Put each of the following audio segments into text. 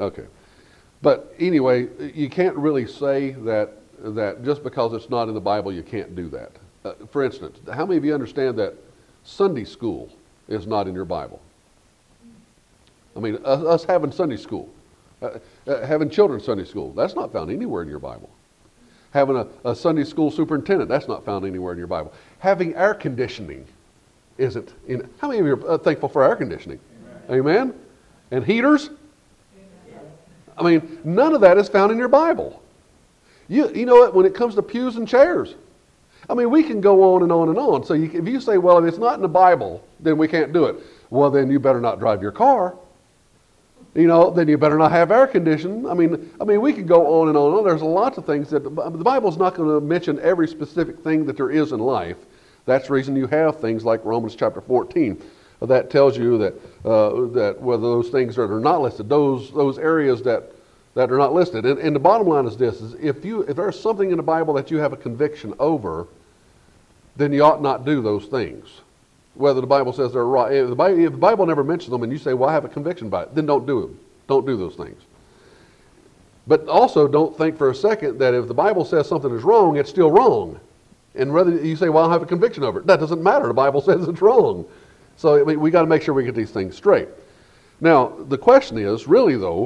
Okay. But anyway, you can't really say that just because it's not in the Bible, you can't do that. For instance, how many of you understand that Sunday school is not in your Bible? I mean, us having Sunday school, having children's Sunday school, that's not found anywhere in your Bible. Having a Sunday school superintendent, that's not found anywhere in your Bible. Having air conditioning isn't in. How many of you are thankful for air conditioning? Amen? And heaters? I mean, none of that is found in your Bible. You know what, when it comes to pews and chairs, I mean, we can go on and on and on. So if you say, well, if it's not in the Bible, then we can't do it. Well, then you better not drive your car. You know, then you better not have air conditioning. I mean, we could go on and on and on. There's lots of things that the Bible's not going to mention every specific thing that there is in life. That's the reason you have things like Romans chapter 14. That tells you that whether those things that are not listed, those areas that are not listed. And the bottom line is this: is if there's something in the Bible that you have a conviction over, then you ought not do those things. Whether the Bible says they're right, if the Bible never mentions them, and you say, "Well, I have a conviction by it," then don't do them. Don't do those things. But also, don't think for a second that if the Bible says something is wrong, it's still wrong. And whether you say, "Well, I have a conviction over it," that doesn't matter. The Bible says it's wrong. So we got to make sure we get these things straight. Now, the question is, really though,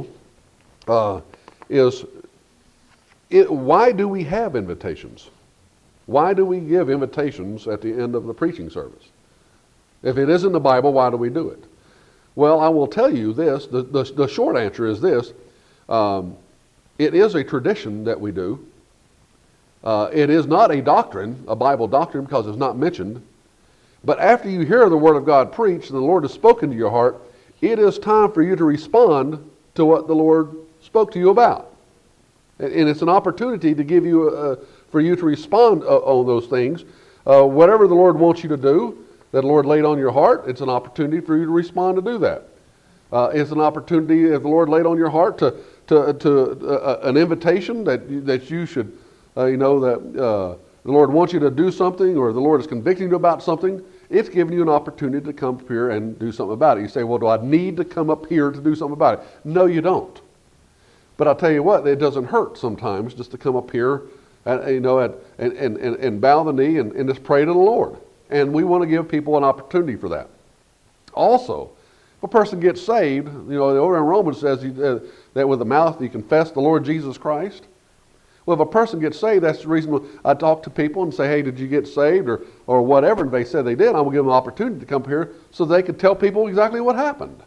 why do we have invitations? Why do we give invitations at the end of the preaching service? If it isn't the Bible, why do we do it? Well, I will tell you this. The short answer is this. It is a tradition that we do. It is not a doctrine, a Bible doctrine, because it's not mentioned. But after you hear the Word of God preached and the Lord has spoken to your heart, it is time for you to respond to what the Lord spoke to you about. And it's an opportunity to give you, for you to respond on those things. Whatever the Lord wants you to do, that the Lord laid on your heart, it's an opportunity for you to respond to do that. It's an opportunity, if the Lord laid on your heart, to an invitation that you should, that the Lord wants you to do something, or the Lord is convicting you about something. It's giving you an opportunity to come up here and do something about it. You say, well, do I need to come up here to do something about it? No, you don't. But I'll tell you what, it doesn't hurt sometimes just to come up here and bow the knee and just pray to the Lord. And we want to give people an opportunity for that. Also, if a person gets saved, over in Romans says that with the mouth you confess the Lord Jesus Christ. Well, if a person gets saved, that's the reason I talk to people and say, hey, did you get saved or whatever? And they said they did. I'm going to give them an opportunity to come here so they can tell people exactly what happened.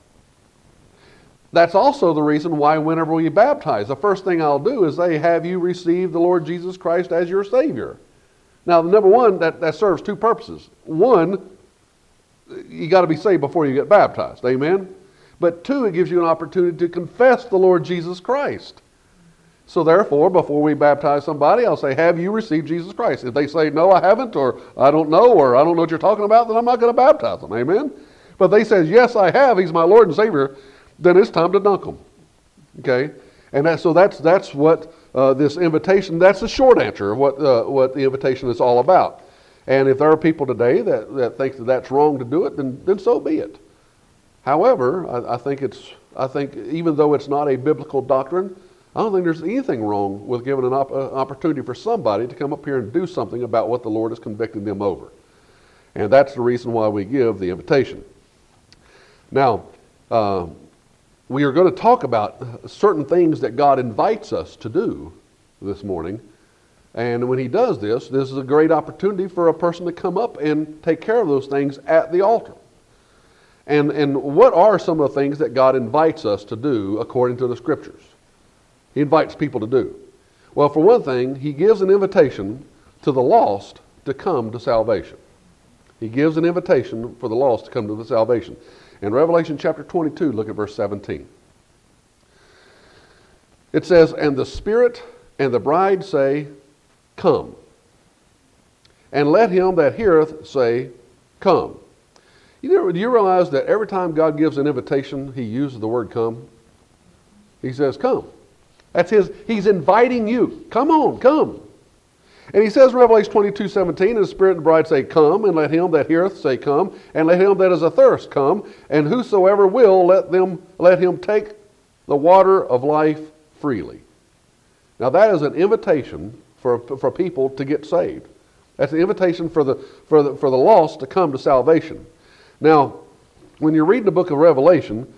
That's also the reason why whenever we baptize, the first thing I'll do is say, have you received the Lord Jesus Christ as your Savior? Now, number one, that serves two purposes. One, you got to be saved before you get baptized. Amen? But two, it gives you an opportunity to confess the Lord Jesus Christ. So therefore, before we baptize somebody, I'll say, have you received Jesus Christ? If they say, no, I haven't, or I don't know what you're talking about, then I'm not going to baptize them. Amen? But if they say, yes, I have, He's my Lord and Savior, then it's time to dunk them. Okay? And that's what this invitation, that's the short answer of what the invitation is all about. And if there are people today that think that that's wrong to do it, then so be it. However, I think even though it's not a biblical doctrine, I don't think there's anything wrong with giving an opportunity for somebody to come up here and do something about what the Lord is convicting them over. And that's the reason why we give the invitation. Now, we are going to talk about certain things that God invites us to do this morning. And when He does this is a great opportunity for a person to come up and take care of those things at the altar. And what are some of the things that God invites us to do according to the Scriptures? He invites people to do. Well, for one thing, He gives an invitation to the lost to come to salvation. He gives an invitation for the lost to come to the salvation. In Revelation chapter 22, look at verse 17. It says, and the Spirit and the bride say, come. And let him that heareth say, come. Do you realize that every time God gives an invitation, He uses the word come? He says, come. He's inviting you. Come on, come. And He says in Revelation 22:17, and the Spirit and the bride say, come, and let him that heareth say, come, and let him that is athirst come, and whosoever will, let him take the water of life freely. Now that is an invitation for people to get saved. That's an invitation for the lost to come to salvation. Now, when you read the book of Revelation,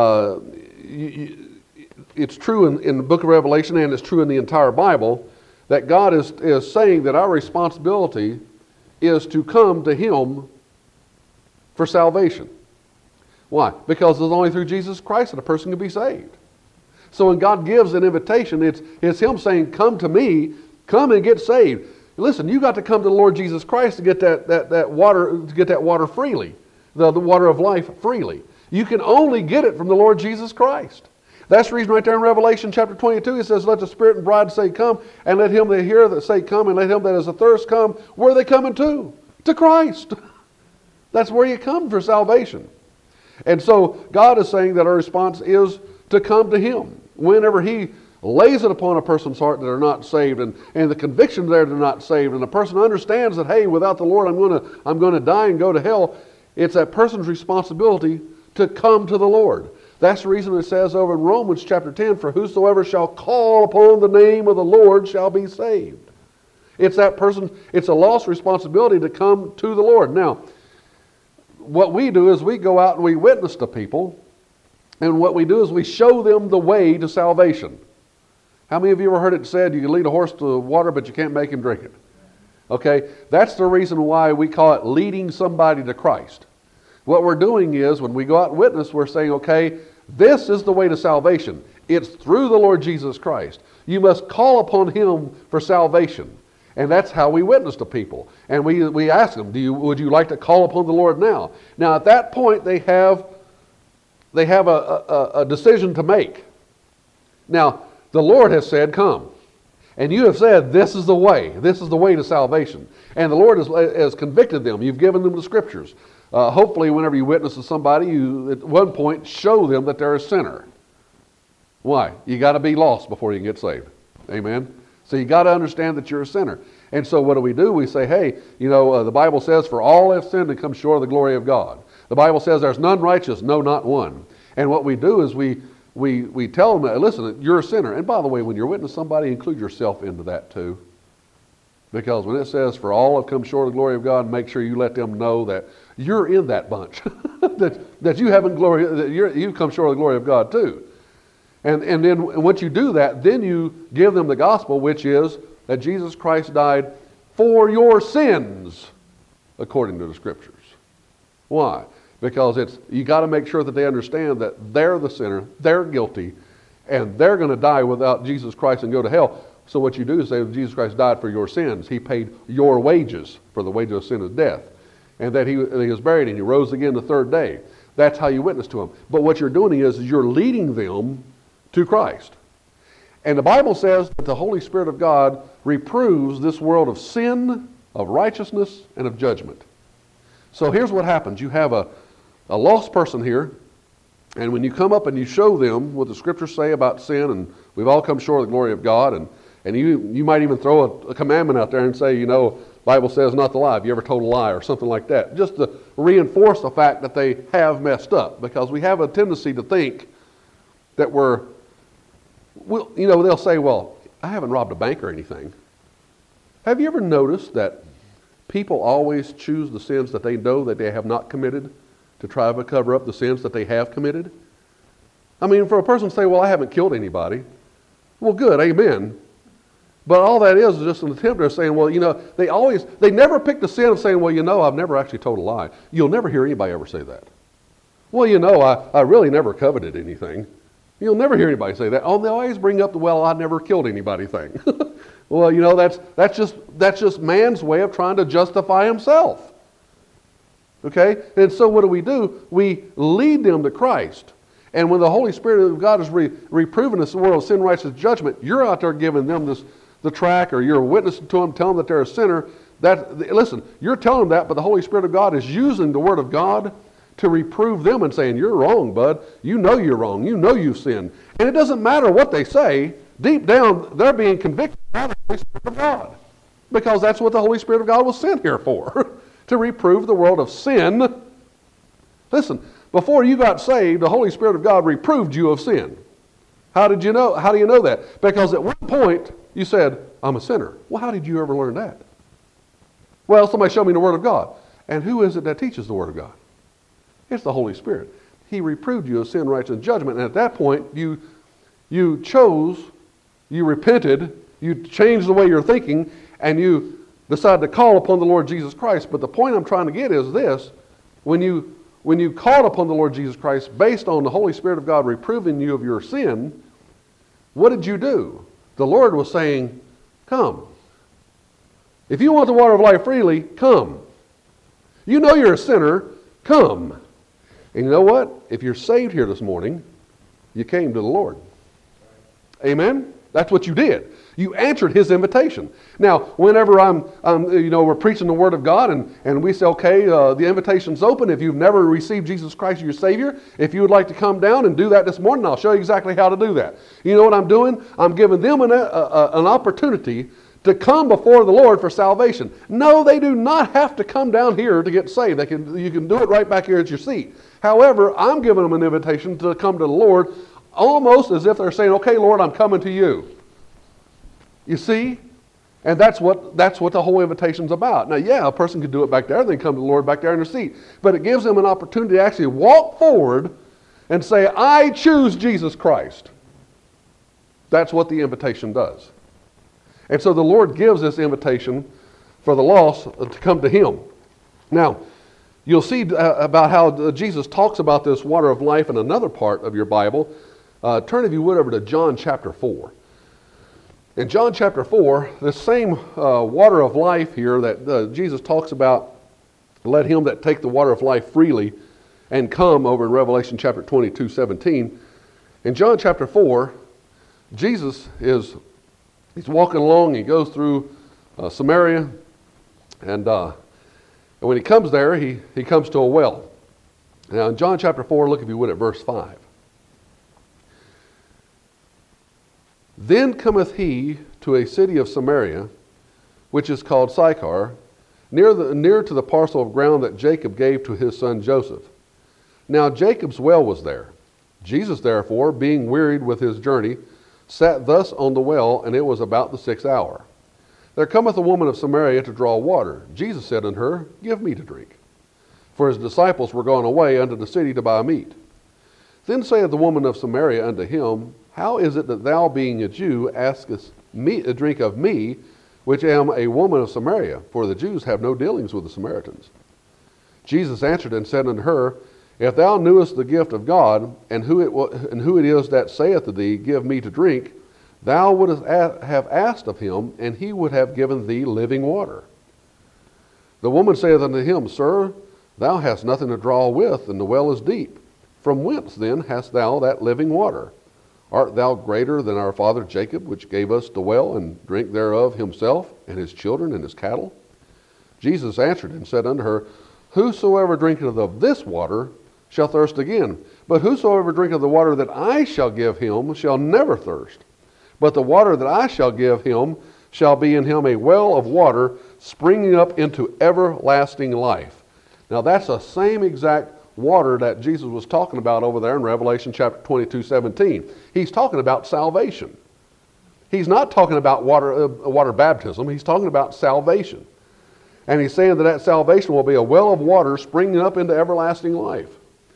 it's true in the book of Revelation, and it's true in the entire Bible, that God is saying that our responsibility is to come to Him for salvation. Why? Because it's only through Jesus Christ that a person can be saved. So when God gives an invitation, it's Him saying, come to me, come and get saved. Listen, you got to come to the Lord Jesus Christ to get that water freely, the water of life freely. You can only get it from the Lord Jesus Christ. That's the reason right there in Revelation chapter 22, it says, let the Spirit and bride say, come, and let him that hear that say, come, and let him that is athirst come. Where are they coming to? To Christ. That's where you come for salvation. And so God is saying that our response is to come to Him. Whenever He lays it upon a person's heart that they're not saved, and the conviction there they're not saved, and the person understands that, hey, without the Lord I'm going to die and go to hell, it's that person's responsibility to come to the Lord. That's the reason it says over in Romans chapter 10, for whosoever shall call upon the name of the Lord shall be saved. It's that person, it's a lost responsibility to come to the Lord. Now, what we do is we go out and we witness to people, and what we do is we show them the way to salvation. How many of you ever heard it said you can lead a horse to water but you can't make him drink it? Okay, that's the reason why we call it leading somebody to Christ. What we're doing is when we go out and witness, we're saying, okay, this is the way to salvation. It's through the Lord Jesus Christ. You must call upon Him for salvation. And that's how we witness to people. And we ask them, would you like to call upon the Lord now? Now at that point they have a decision to make. Now the Lord has said, come. And you have said, this is the way. This is the way to salvation. And the Lord has convicted them. You've given them the Scriptures. Hopefully whenever you witness to somebody, you at one point show them that they're a sinner. Why? You got to be lost before you can get saved. Amen? So you got to understand that you're a sinner. And so what do? We say, hey, the Bible says, for all have sinned and come short of the glory of God. The Bible says there's none righteous, no, not one. And what we do is we tell them, listen, you're a sinner. And by the way, when you're witnessing somebody, include yourself into that too. Because when it says, for all have come short of the glory of God, make sure you let them know that you're in that bunch. that you haven't glory, that you've come short of the glory of God too. And then once you do that, then you give them the gospel, which is that Jesus Christ died for your sins, according to the Scriptures. Why? Because you got to make sure that they understand that they're the sinner, they're guilty, and they're going to die without Jesus Christ and go to hell. So what you do is say, Jesus Christ died for your sins. He paid your wages, for the wages of sin is death. And that he was buried and He rose again the third day. That's how you witness to them. But what you're doing is you're leading them to Christ. And the Bible says that the Holy Spirit of God reproves this world of sin, of righteousness, and of judgment. So here's what happens. You have a lost person here, and when you come up and you show them what the Scriptures say about sin, and we've all come short of the glory of God, and you might even throw a commandment out there and say, Bible says not to lie. Have you ever told a lie or something like that? Just to reinforce the fact that they have messed up, because we have a tendency to think that they'll say, well, I haven't robbed a bank or anything. Have you ever noticed that people always choose the sins that they know that they have not committed to try to cover up the sins that they have committed? I mean, for a person to say, well, I haven't killed anybody, well, good, amen. But all that is just an attempt of saying, well, they never pick the sin of saying, well, I've never actually told a lie. You'll never hear anybody ever say that. Well, I really never coveted anything. You'll never hear anybody say that. Oh, they always bring up the, well, I never killed anybody thing. Well, that's just man's way of trying to justify himself. Okay? And so what do? We lead them to Christ. And when the Holy Spirit of God is reproving this world of sin, righteousness, judgment, you're out there giving them the track, or you're witnessing to them, telling them that they're a sinner. Listen, you're telling them that, but the Holy Spirit of God is using the Word of God to reprove them and saying, you're wrong, bud. You know you're wrong. You know you've sinned. And it doesn't matter what they say. Deep down, they're being convicted by the Holy Spirit of God. Because that's what the Holy Spirit of God was sent here for. To reprove the world of sin. Listen, before you got saved, the Holy Spirit of God reproved you of sin. How did you know? How do you know that? Because at one point you said, I'm a sinner. Well, how did you ever learn that? Well, somebody showed me the Word of God. And who is it that teaches the Word of God? It's the Holy Spirit. He reproved you of sin, righteousness, and judgment. And at that point, you chose, you repented, you changed the way you're thinking, and you decided to call upon the Lord Jesus Christ. But the point I'm trying to get is this. When you called upon the Lord Jesus Christ based on the Holy Spirit of God reproving you of your sin, what did you do? The Lord was saying, come. If you want the water of life freely, come. You know you're a sinner, come. And you know what? If you're saved here this morning, you came to the Lord. Amen? That's what you did. You answered His invitation. Now, whenever we're preaching the Word of God and we say, okay, the invitation's open. If you've never received Jesus Christ as your Savior, if you would like to come down and do that this morning, I'll show you exactly how to do that. You know what I'm doing? I'm giving them an opportunity to come before the Lord for salvation. No, they do not have to come down here to get saved. You can do it right back here at your seat. However, I'm giving them an invitation to come to the Lord almost as if they're saying, okay, Lord, I'm coming to you. You see? And that's what the whole invitation's about. Now, yeah, a person could do it back there, and then come to the Lord back there in their seat. But it gives them an opportunity to actually walk forward and say, I choose Jesus Christ. That's what the invitation does. And so the Lord gives this invitation for the lost to come to Him. Now, you'll see about how Jesus talks about this water of life in another part of your Bible. Turn, if you would, over to John chapter 4. In John chapter 4, this same water of life here that Jesus talks about, let him that take the water of life freely and come, over in Revelation chapter 22:17. In John chapter 4, Jesus he's walking along, he goes through Samaria, and when he comes there, he comes to a well. Now in John chapter 4, look if you would at verse 5. Then cometh he to a city of Samaria, which is called Sychar, near to the parcel of ground that Jacob gave to his son Joseph. Now Jacob's well was there. Jesus therefore, being wearied with his journey, sat thus on the well, and it was about the 6th hour. There cometh a woman of Samaria to draw water. Jesus said unto her, Give me to drink. For his disciples were gone away unto the city to buy meat. Then saith the woman of Samaria unto him, How is it that thou, being a Jew, askest me a drink of me, which am a woman of Samaria? For the Jews have no dealings with the Samaritans. Jesus answered and said unto her, If thou knewest the gift of God, and who it is that saith to thee, Give me to drink, thou wouldst have asked of him, and he would have given thee living water. The woman saith unto him, Sir, thou hast nothing to draw with, and the well is deep. From whence then hast thou that living water? Art thou greater than our father Jacob, which gave us the well, and drink thereof himself, and his children, and his cattle? Jesus answered and said unto her, Whosoever drinketh of this water shall thirst again. But whosoever drinketh the water that I shall give him shall never thirst. But the water that I shall give him shall be in him a well of water, springing up into everlasting life. Now that's the same exact water that Jesus was talking about over there in Revelation chapter 22:17. He's talking about salvation. He's not talking about water baptism. He's talking about salvation. And he's saying that salvation will be a well of water springing up into everlasting life.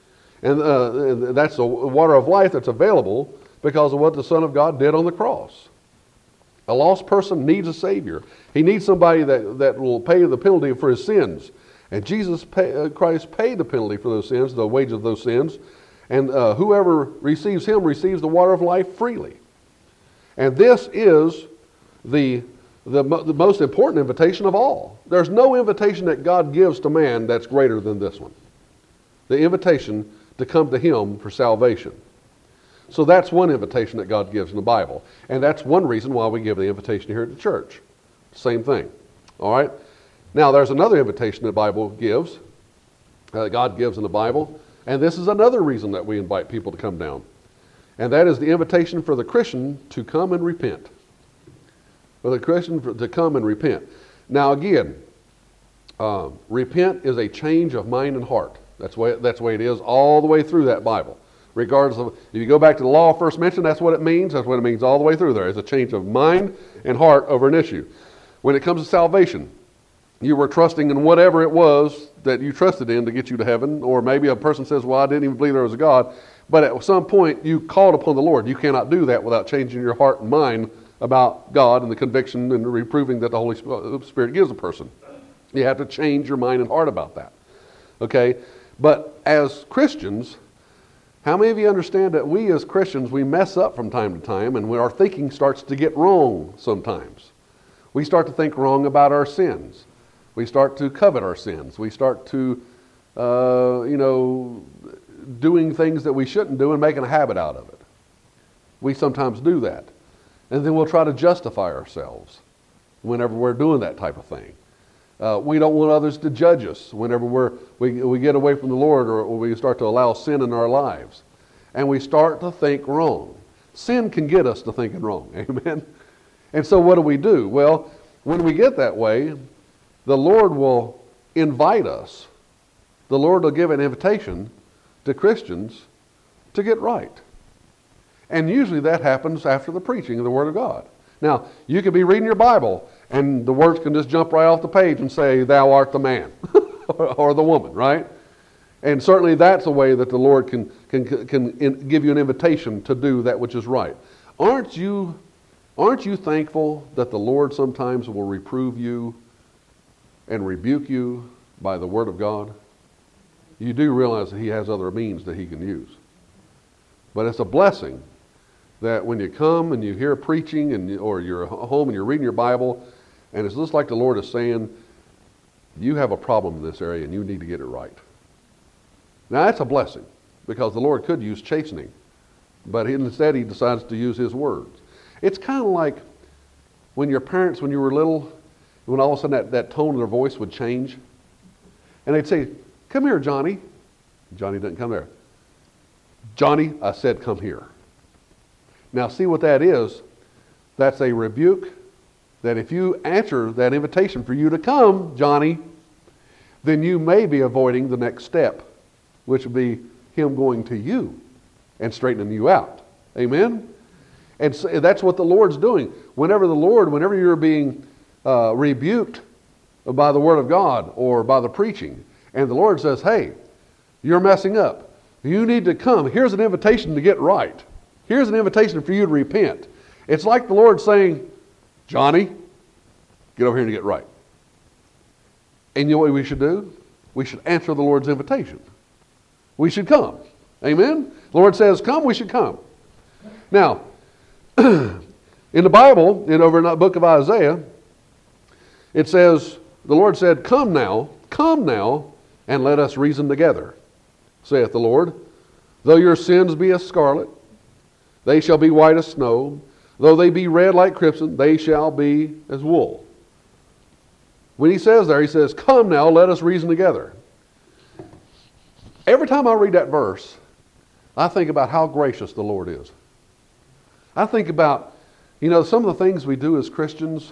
And that's the water of life that's available because of what the Son of God did on the cross. A lost person needs a Savior. He needs somebody that will pay the penalty for his sins. And Jesus Christ paid the penalty for those sins, the wage of those sins. And whoever receives him receives the water of life freely. And this is the most important invitation of all. There's no invitation that God gives to man that's greater than this one. The invitation to come to him for salvation. So that's one invitation that God gives in the Bible. And that's one reason why we give the invitation here at the church. Same thing. All right? Now, there's another invitation the Bible gives, that God gives in the Bible, and this is another reason that we invite people to come down. And that is the invitation for the Christian to come and repent. For the Christian to come and repent. Now, again, repent is a change of mind and heart. That's the way it is all the way through that Bible. Regardless of, if you go back to the law first mentioned, that's what it means. That's what it means all the way through there. It's a change of mind and heart over an issue. When it comes to salvation, you were trusting in whatever it was that you trusted in to get you to heaven. Or maybe a person says, well, I didn't even believe there was a God. But at some point, you called upon the Lord. You cannot do that without changing your heart and mind about God and the conviction and the reproving that the Holy Spirit gives a person. You have to change your mind and heart about that. Okay? But as Christians, how many of you understand that we as Christians, we mess up from time to time, and our thinking starts to get wrong sometimes. We start to think wrong about our sins. We start to covet our sins. We start to, doing things that we shouldn't do and making a habit out of it. We sometimes do that. And then we'll try to justify ourselves whenever we're doing that type of thing. We don't want others to judge us whenever we get away from the Lord, or we start to allow sin in our lives. And we start to think wrong. Sin can get us to thinking wrong. Amen? And so what do? Well, when we get that way, the Lord will invite us. The Lord will give an invitation to Christians to get right. And usually that happens after the preaching of the Word of God. Now, you could be reading your Bible, and the words can just jump right off the page and say, thou art the man, or the woman, right? And certainly that's a way that the Lord can give you an invitation to do that which is right. Aren't you thankful that the Lord sometimes will reprove you and rebuke you by the Word of God? You do realize that He has other means that He can use. But it's a blessing that when you come and you hear preaching, or you're home and you're reading your Bible, and it's just like the Lord is saying, you have a problem in this area and you need to get it right. Now that's a blessing, because the Lord could use chastening, but instead He decides to use His words. It's kind of like when your parents, when you were little, when all of a sudden that tone of their voice would change, and they'd say, come here, Johnny. Johnny didn't come there. Johnny, I said come here. Now see what that is? That's a rebuke, that if you answer that invitation for you to come, Johnny, then you may be avoiding the next step, which would be Him going to you and straightening you out. Amen? And so that's what the Lord's doing. Whenever you're being rebuked by the Word of God or by the preaching, and the Lord says, hey, you're messing up. You need to come. Here's an invitation to get right. Here's an invitation for you to repent. It's like the Lord saying, Johnny, get over here and get right. And you know what we should do? We should answer the Lord's invitation. We should come. Amen? The Lord says, come, we should come. Now, in the Bible, over in the book of Isaiah, it says, the Lord said, come now, and let us reason together, saith the Lord. Though your sins be as scarlet, they shall be white as snow. Though they be red like crimson, they shall be as wool. When He says there, He says, come now, let us reason together. Every time I read that verse, I think about how gracious the Lord is. I think about, some of the things we do as Christians,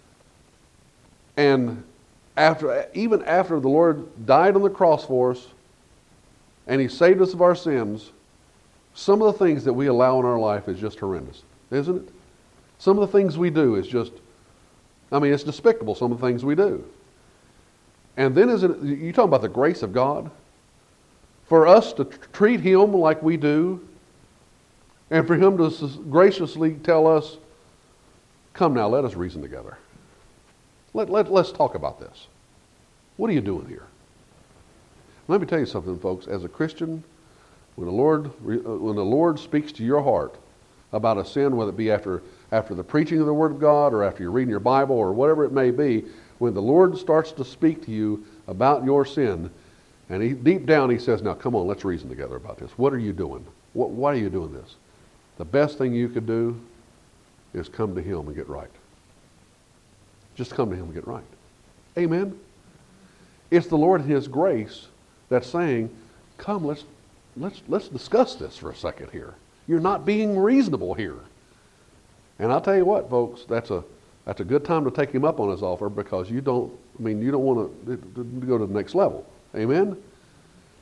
and even after the Lord died on the cross for us, and He saved us of our sins, some of the things that we allow in our life is just horrendous, isn't it? Some of the things we do is just, it's despicable, some of the things we do. And then you talking about the grace of God? For us to treat Him like we do, and for Him to graciously tell us, come now, let us reason together. Let's talk about this. What are you doing here? Let me tell you something, folks. As a Christian, when the Lord speaks to your heart about a sin, whether it be after the preaching of the Word of God, or after you're reading your Bible, or whatever it may be, when the Lord starts to speak to you about your sin, and deep down He says, now come on, let's reason together about this. What are you doing? Why are you doing this? The best thing you could do is come to Him and get right. Just come to Him and get right. Amen? It's the Lord in His grace that's saying, come, let's discuss this for a second here. You're not being reasonable here. And I'll tell you what, folks, that's a good time to take Him up on His offer, because you don't want to go to the next level. Amen?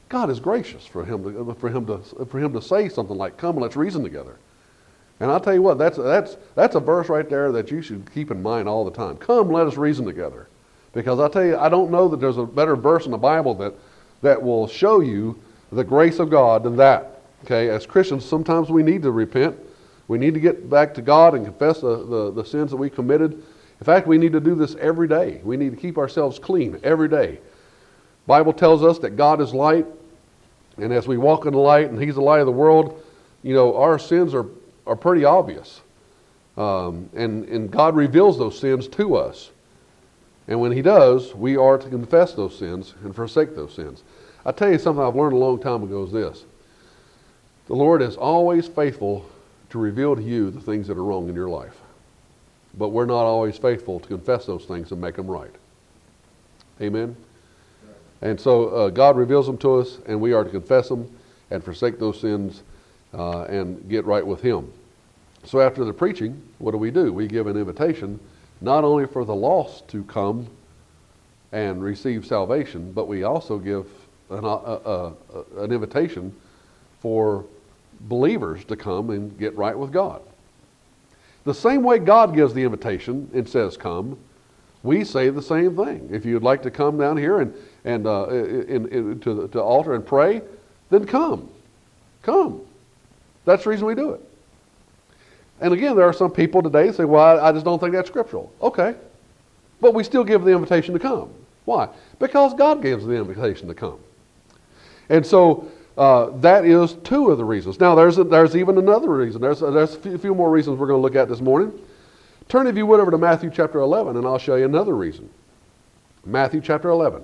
God is gracious for him to say something like, "Come and let's reason together." And I'll tell you what, that's a verse right there that you should keep in mind all the time. Come, let us reason together. Because I'll tell you, I don't know that there's a better verse in the Bible that will show you the grace of God than that. Okay, as Christians, sometimes we need to repent. We need to get back to God and confess the sins that we committed. In fact, we need to do this every day. We need to keep ourselves clean every day. The Bible tells us that God is light, and as we walk in the light and He's the light of the world, our sins are pretty obvious. And God reveals those sins to us. And when He does, we are to confess those sins and forsake those sins. I'll tell you something I've learned a long time ago is this. The Lord is always faithful to reveal to you the things that are wrong in your life. But we're not always faithful to confess those things and make them right. Amen? And so God reveals them to us, and we are to confess them and forsake those sins and get right with Him. So after the preaching, what do? We give an invitation not only for the lost to come and receive salvation, but we also give an invitation for believers to come and get right with God. The same way God gives the invitation and says come, we say the same thing. If you'd like to come down here and to the altar and pray, then come. Come. That's the reason we do it. And again, there are some people today that say, well, I just don't think that's scriptural. Okay. But we still give the invitation to come. Why? Because God gives the invitation to come. And so that is two of the reasons. Now, there's even another reason. There's a few more reasons we're going to look at this morning. Turn, if you would, over to Matthew chapter 11, and I'll show you another reason. Matthew chapter 11.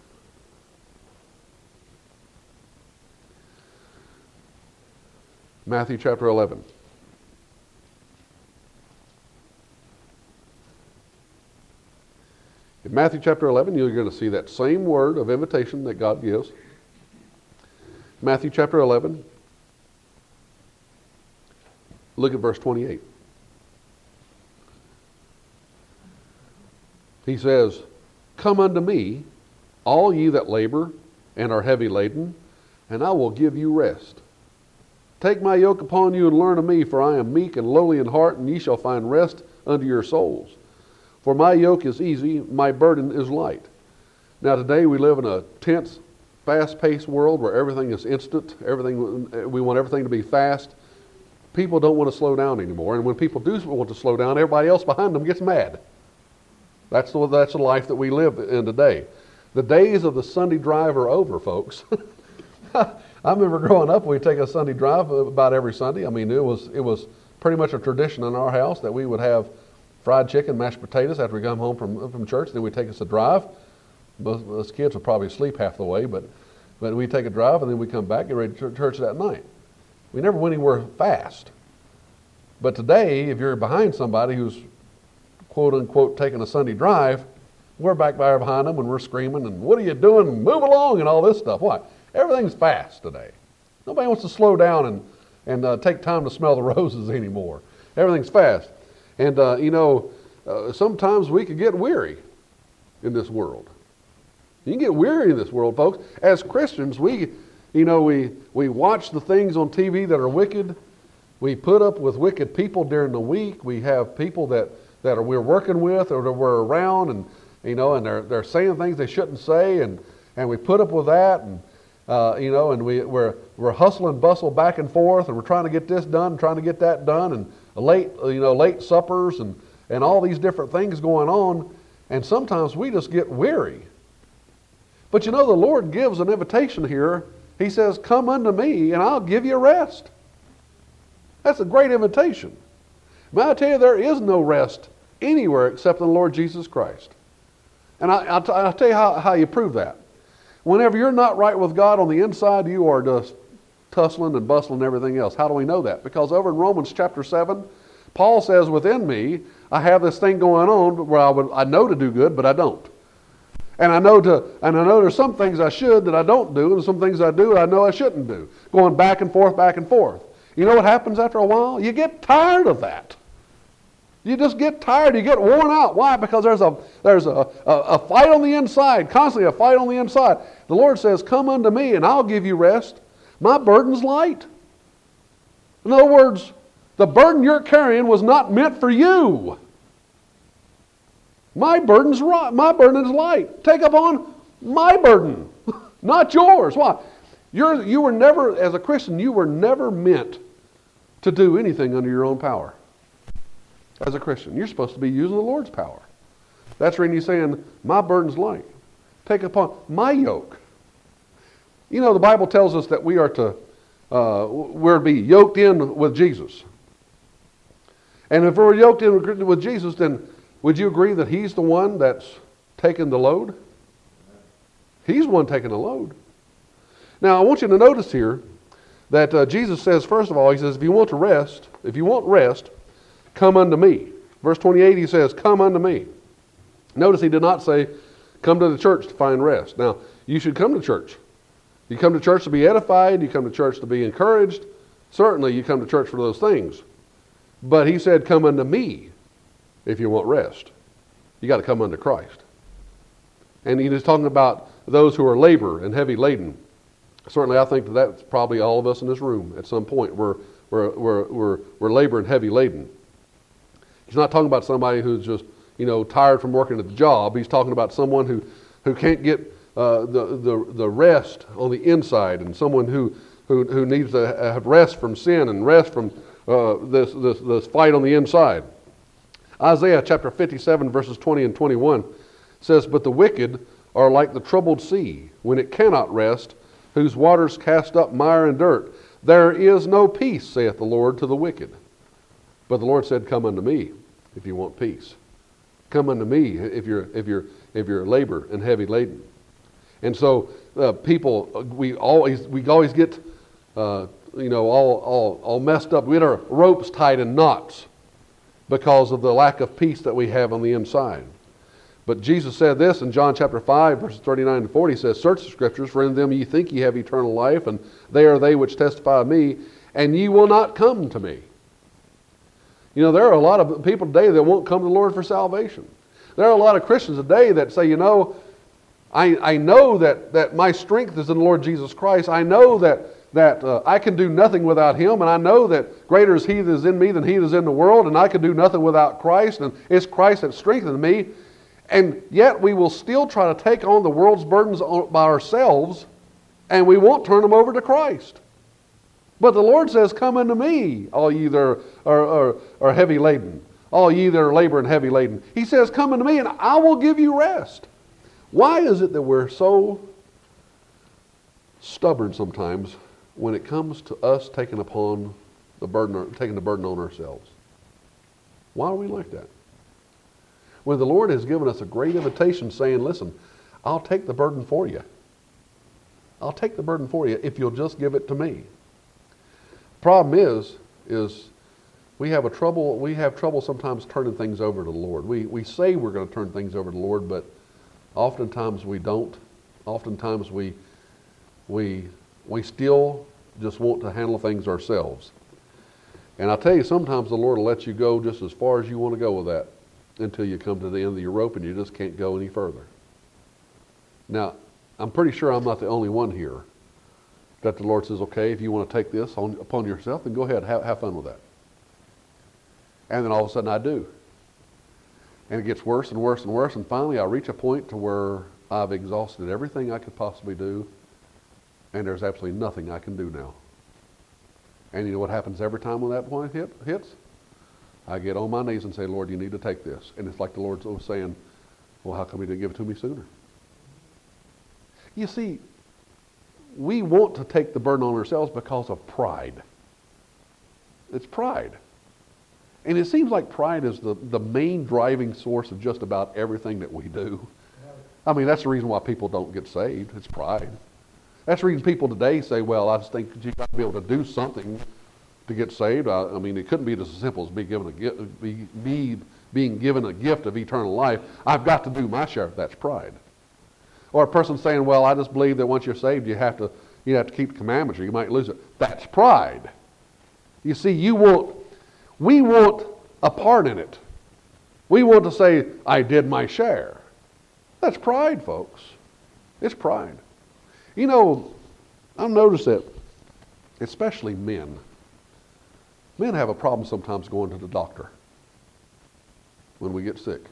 Matthew chapter 11. In Matthew chapter 11, you're going to see that same word of invitation that God gives. Matthew chapter 11. Look at verse 28. He says, "Come unto me, all ye that labor and are heavy laden, and I will give you rest. Take my yoke upon you and learn of me, for I am meek and lowly in heart, and ye shall find rest unto your souls. For my yoke is easy, my burden is light." Now today we live in a tense, fast-paced world where everything is instant. We want everything to be fast. People don't want to slow down anymore, and when people do want to slow down, everybody else behind them gets mad. That's the life that we live in today. The days of the Sunday drive are over, folks. I remember growing up, we'd take a Sunday drive about every Sunday. I mean, it was pretty much a tradition in our house that we would have fried chicken, mashed potatoes after we come home from church. Then we'd take us a drive. Most kids would probably sleep half the way, but we'd take a drive, and then we'd come back, get ready to church that night. We never went anywhere fast. But today, if you're behind somebody who's quote-unquote taking a Sunday drive, we're back there behind them and we're screaming, and what are you doing? Move along and all this stuff. Why? Everything's fast today. Nobody wants to slow down and take time to smell the roses anymore. Everything's fast. And, sometimes we could get weary in this world. You can get weary in this world, folks. As Christians, we watch the things on TV that are wicked. We put up with wicked people during the week. We have people that we're working with or that we're around, and they're saying things they shouldn't say, and we put up with that, and we're hustle and bustle back and forth, and we're trying to get this done, trying to get that done, and late suppers and all these different things going on, and sometimes we just get weary. But the Lord gives an invitation here. He says, "Come unto me, and I'll give you rest." That's a great invitation. May I tell you, there is no rest anywhere except in the Lord Jesus Christ. And I'll tell you how you prove that. Whenever you're not right with God on the inside, you are just tussling and bustling and everything else. How do we know that? Because over in Romans chapter 7, Paul says, "Within me, I have this thing going on where I know to do good, but I don't. And I know there's some things I should that I don't do, and some things I do I know I shouldn't do." Going back and forth, back and forth. You know what happens after a while? You get tired of that. You just get tired. You get worn out. Why? Because there's a fight on the inside, constantly a fight on the inside. The Lord says, come unto me and I'll give you rest. My burden's light. In other words, the burden you're carrying was not meant for you. My burden is light. Take upon my burden, not yours. Why? You were never, as a Christian, you were never meant to do anything under your own power. As a Christian, you're supposed to be using the Lord's power. That's when he's saying, my burden's light. Take upon my yoke. You know, the Bible tells us that we're to be yoked in with Jesus. And if we're yoked in with Jesus, then would you agree that he's the one that's taking the load? He's the one taking the load. Now, I want you to notice here that Jesus says, first of all, he says, if you want rest, come unto me. Verse 28, he says, come unto me. Notice he did not say, come to the church to find rest. Now, you should come to church. You come to church to be edified. You come to church to be encouraged. Certainly, you come to church for those things. But he said, come unto me if you want rest. You got to come unto Christ. And he is talking about those who are labor and heavy laden. Certainly, I think that's probably all of us in this room at some point. We're labor and heavy laden. He's not talking about somebody who's just, tired from working at the job. He's talking about someone who can't get the rest on the inside, and someone who needs to have rest from sin and rest from this fight on the inside. Isaiah chapter 57 verses 20 and 21 says, but the wicked are like the troubled sea, when it cannot rest, whose waters cast up mire and dirt. There is no peace, saith the Lord, to the wicked. But the Lord said, come unto me if you want peace. Come unto me if you're labor and heavy laden. And so people, we always get all messed up. We get our ropes tied in knots because of the lack of peace that we have on the inside. But Jesus said this in John chapter 5, verses 39 and 40. He says, search the scriptures, for in them ye think ye have eternal life, and they are they which testify of me, and ye will not come to me. There are a lot of people today that won't come to the Lord for salvation. There are a lot of Christians today that say, I know that my strength is in the Lord Jesus Christ. I know that I can do nothing without Him, and I know that greater is He that is in me than he that is in the world, and I can do nothing without Christ, and it's Christ that strengthens me. And yet we will still try to take on the world's burdens by ourselves, and we won't turn them over to Christ. But the Lord says, come unto me, all ye that are heavy laden, all ye that are labor and heavy laden. He says, come unto me, and I will give you rest. Why is it that we're so stubborn sometimes when it comes to us taking the burden on ourselves? Why are we like that? When the Lord has given us a great invitation saying, listen, I'll take the burden for you. I'll take the burden for you if you'll just give it to me. Problem is we have trouble sometimes turning things over to the Lord. We say we're going to turn things over to the Lord, but oftentimes we don't. Oftentimes we still just want to handle things ourselves. And I tell you, sometimes the Lord will let you go just as far as you want to go with that until you come to the end of your rope and you just can't go any further. Now, I'm pretty sure I'm not the only one here that the Lord says, okay, if you want to take this upon yourself, then go ahead, have fun with that. And then all of a sudden I do. And it gets worse and worse and worse, and finally I reach a point to where I've exhausted everything I could possibly do, and there's absolutely nothing I can do now. And you know what happens every time when that point hits? I get on my knees and say, Lord, you need to take this. And it's like the Lord's saying, well, how come you didn't give it to me sooner? You see, we want to take the burden on ourselves because of pride. It's pride. And it seems like pride is the main driving source of just about everything that we do. I mean, that's the reason why people don't get saved. It's pride. That's the reason people today say, well, I just think that you've got to be able to do something to get saved. I mean, it couldn't be as simple as being given a gift of eternal life. I've got to do my share. That's pride. Or a person saying, well, I just believe that once you're saved, you have to keep the commandments or you might lose it. That's pride. You see, we want a part in it. We want to say, I did my share. That's pride, folks. It's pride. You know, I've noticed that, especially men have a problem sometimes going to the doctor when we get sick.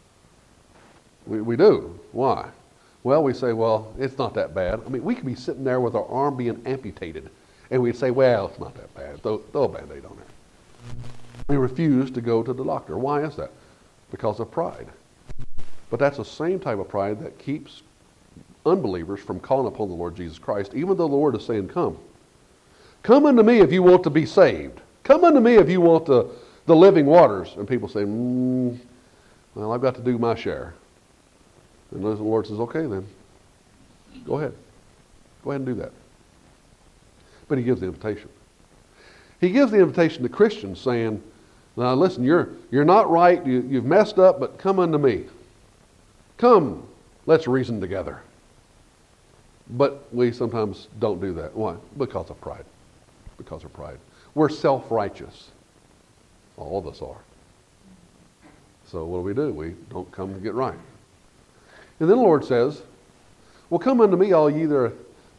We do. Why? Well, we say, well, it's not that bad. I mean, we could be sitting there with our arm being amputated, and we'd say, well, it's not that bad. Throw a Band-Aid on it. We refuse to go to the doctor. Why is that? Because of pride. But that's the same type of pride that keeps unbelievers from calling upon the Lord Jesus Christ, even though the Lord is saying, come. Come unto me if you want to be saved. Come unto me if you want the living waters. And people say, well, I've got to do my share. And the Lord says, okay then, go ahead. Go ahead and do that. But he gives the invitation. He gives the invitation to Christians saying, now listen, you're not right, you've messed up, but come unto me. Come, let's reason together. But we sometimes don't do that. Why? Because of pride. Because of pride. We're self-righteous. All of us are. So what do? We don't come to get right. And then the Lord says, well, come unto me, all ye that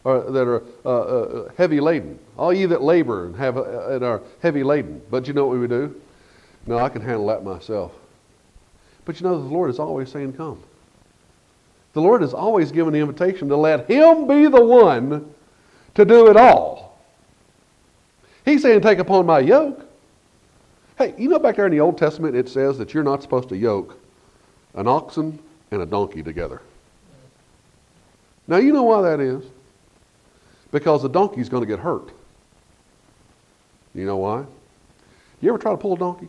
are heavy laden, all ye that labor and are heavy laden. But you know what we would do? No, I can handle that myself. But you know, the Lord is always saying, come. The Lord is always giving the invitation to let him be the one to do it all. He's saying, take upon my yoke. Hey, you know back there in the Old Testament it says that you're not supposed to yoke an oxen and a donkey together. Now you know why that is? Because the donkey's going to get hurt. You know why? You ever try to pull a donkey?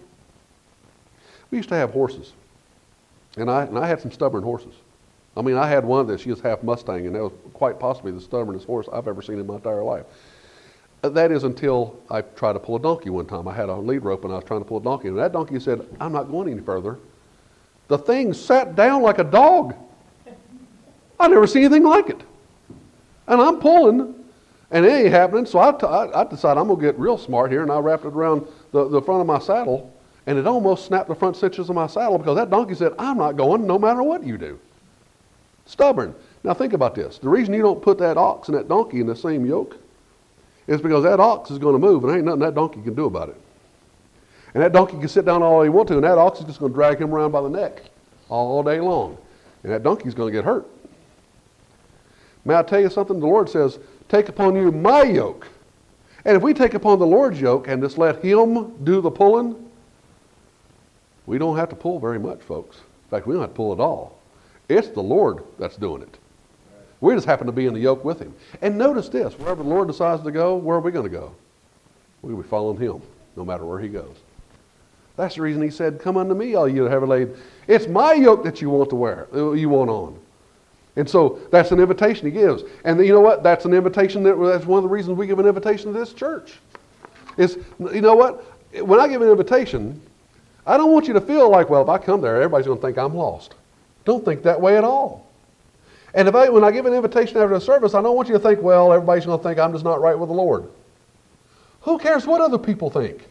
We used to have horses. And I had some stubborn horses. I mean, I had one that she was half Mustang, and that was quite possibly the stubbornest horse I've ever seen in my entire life. That is until I tried to pull a donkey one time. I had a lead rope and I was trying to pull a donkey, and that donkey said, I'm not going any further. The thing sat down like a dog. I never seen anything like it. And I'm pulling, and it ain't happening, so I decided I'm going to get real smart here, and I wrapped it around the front of my saddle, and it almost snapped the front stitches of my saddle because that donkey said, I'm not going no matter what you do. Stubborn. Now think about this. The reason you don't put that ox and that donkey in the same yoke is because that ox is going to move, and there ain't nothing that donkey can do about it. And that donkey can sit down all he wants to, and that ox is just going to drag him around by the neck all day long. And that donkey's going to get hurt. May I tell you something? The Lord says, take upon you my yoke. And if we take upon the Lord's yoke and just let him do the pulling, we don't have to pull very much, folks. In fact, we don't have to pull at all. It's the Lord that's doing it. We just happen to be in the yoke with him. And notice this, wherever the Lord decides to go, where are we going to go? We'll be following him, no matter where he goes. That's the reason he said, come unto me, all you that have laid. It's my yoke that you want to wear, you want on. And so that's an invitation he gives. And you know what? That's an invitation, that's one of the reasons we give an invitation to this church. Is, you know what? When I give an invitation, I don't want you to feel like, well, if I come there, everybody's going to think I'm lost. Don't think that way at all. And when I give an invitation after the service, I don't want you to think, well, everybody's going to think I'm just not right with the Lord. Who cares what other people think?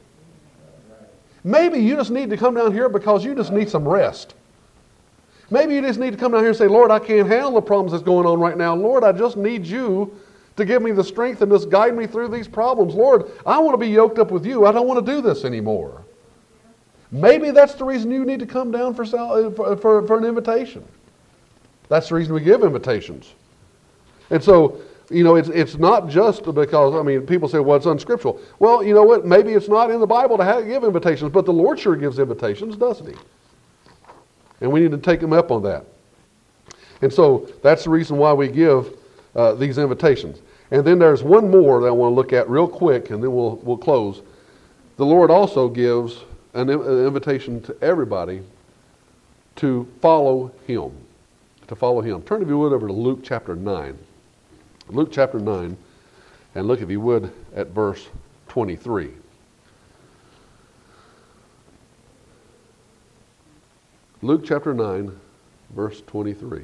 Maybe you just need to come down here because you just need some rest. Maybe you just need to come down here and say, Lord, I can't handle the problems that's going on right now. Lord, I just need you to give me the strength and just guide me through these problems. Lord, I want to be yoked up with you. I don't want to do this anymore. Maybe that's the reason you need to come down for an invitation. That's the reason we give invitations. And so, you know, it's not just because, I mean, people say, well, it's unscriptural. Well, you know what? Maybe it's not in the Bible to give invitations, but the Lord sure gives invitations, doesn't he? And we need to take him up on that. And so that's the reason why we give these invitations. And then there's one more that I want to look at real quick, and then we'll close. The Lord also gives an invitation to everybody to follow him. To follow him. Turn, if you would, over to Luke chapter 9. Luke chapter 9, and look, if you would, at verse 23. Luke chapter 9, verse 23.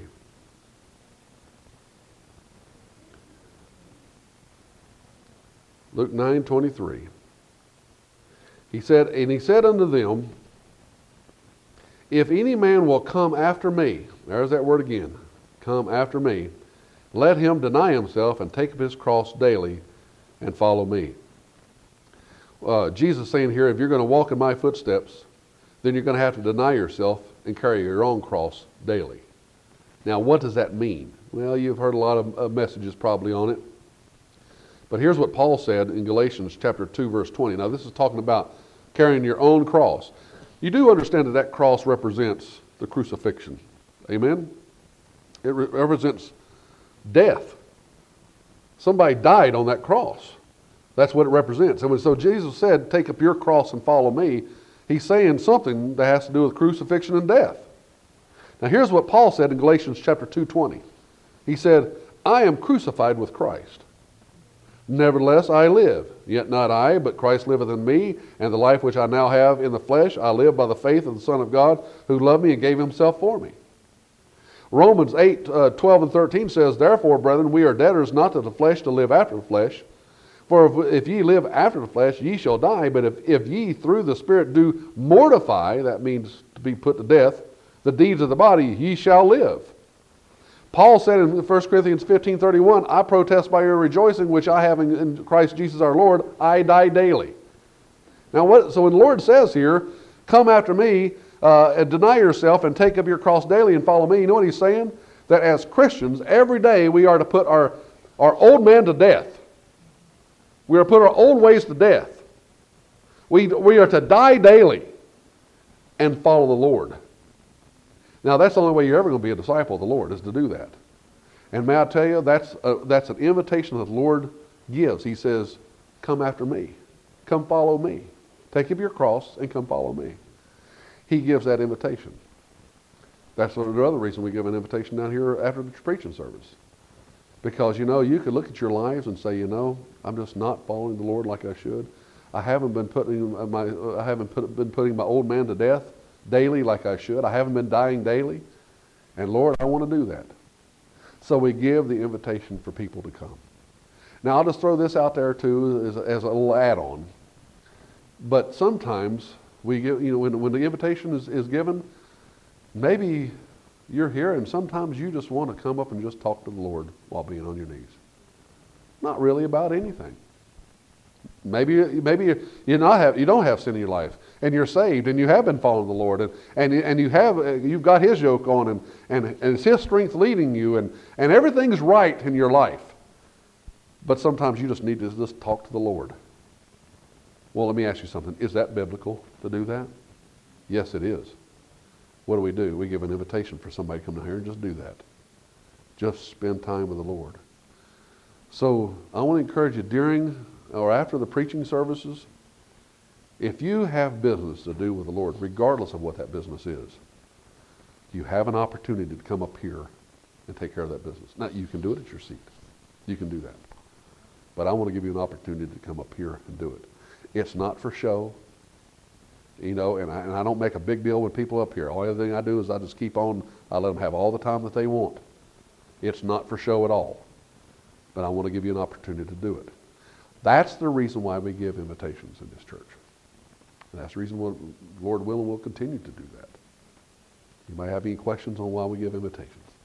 Luke 9:23. He said unto them, If any man will come after me, there's that word again, come after me, let him deny himself and take up his cross daily and follow me. Jesus is saying here, if you're going to walk in my footsteps, then you're going to have to deny yourself and carry your own cross daily. Now, what does that mean? Well, you've heard a lot of messages probably on it. But here's what Paul said in Galatians chapter 2, verse 20. Now, this is talking about carrying your own cross. You do understand that that cross represents the crucifixion. Amen? It represents death. Somebody died on that cross. That's what it represents. And so Jesus said, take up your cross and follow me. He's saying something that has to do with crucifixion and death. Now here's what Paul said in Galatians chapter 2:20. He said, I am crucified with Christ. Nevertheless I live, yet not I, but Christ liveth in me, and the life which I now have in the flesh, I live by the faith of the Son of God, who loved me and gave himself for me. Romans 8:12 and 13 says, therefore, brethren, we are debtors not to the flesh to live after the flesh. For if ye live after the flesh, ye shall die. But if ye through the Spirit do mortify, that means to be put to death, the deeds of the body, ye shall live. Paul said in 1 Corinthians 15:31, I protest by your rejoicing, which I have in Christ Jesus our Lord, I die daily. Now, so when the Lord says here, come after me, and deny yourself and take up your cross daily and follow me, you know what he's saying? That as Christians, every day we are to put our old man to death. We are to put our old ways to death. We are to die daily and follow the Lord. Now, that's the only way you're ever going to be a disciple of the Lord, is to do that. And may I tell you, that's an invitation that the Lord gives. He says, come after me. Come follow me. Take up your cross and come follow me. He gives that invitation. That's another reason we give an invitation down here after the preaching service. Because, you could look at your lives and say, I'm just not following the Lord like I should. I haven't been putting my old man to death daily like I should. I haven't been dying daily. And Lord, I want to do that. So we give the invitation for people to come. Now, I'll just throw this out there too as a little add-on. But sometimes we give, when the invitation is given, maybe you're here and sometimes you just want to come up and just talk to the Lord while being on your knees. Not really about anything. Maybe you don't have sin in your life, and you're saved, and you have been following the Lord, and you've got His yoke on, and it's His strength leading you, and everything's right in your life. But sometimes you just need to just talk to the Lord. Well, let me ask you something. Is that biblical to do that? Yes, it is. What do? We give an invitation for somebody to come down here and just do that. Just spend time with the Lord. So I want to encourage you during or after the preaching services, if you have business to do with the Lord, regardless of what that business is, you have an opportunity to come up here and take care of that business. Now, you can do it at your seat. You can do that. But I want to give you an opportunity to come up here and do it. It's not for show. And I don't make a big deal with people up here. All the thing I do is I just keep on, I let them have all the time that they want. It's not for show at all. But I want to give you an opportunity to do it. That's the reason why we give invitations in this church. And that's the reason why, Lord willing, we'll continue to do that. You might have any questions on why we give invitations?